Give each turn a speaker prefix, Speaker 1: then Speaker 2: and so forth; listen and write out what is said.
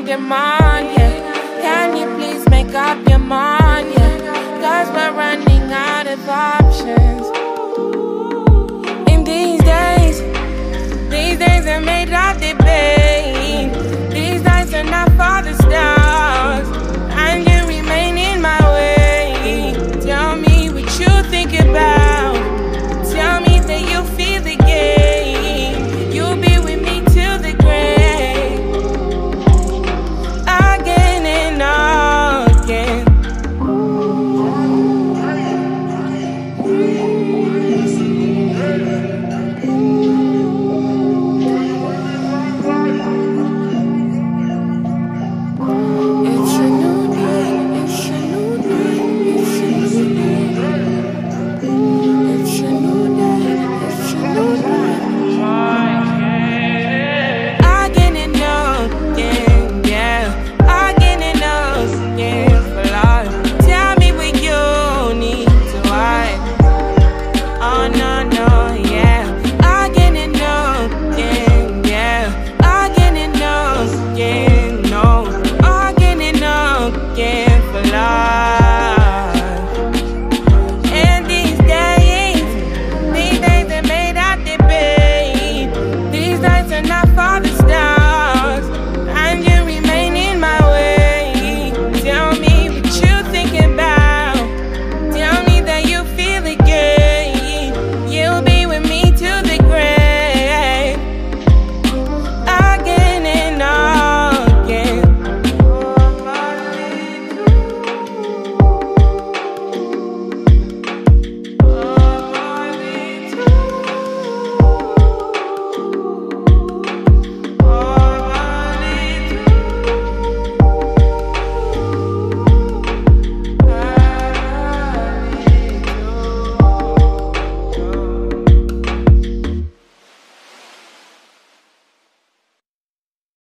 Speaker 1: on demand, yeah. Can you please make up your mind, yeah? Cause we're running out of options. In these days are made of debate. These nights are not for the stars, and you remain in my way. Tell me what you think about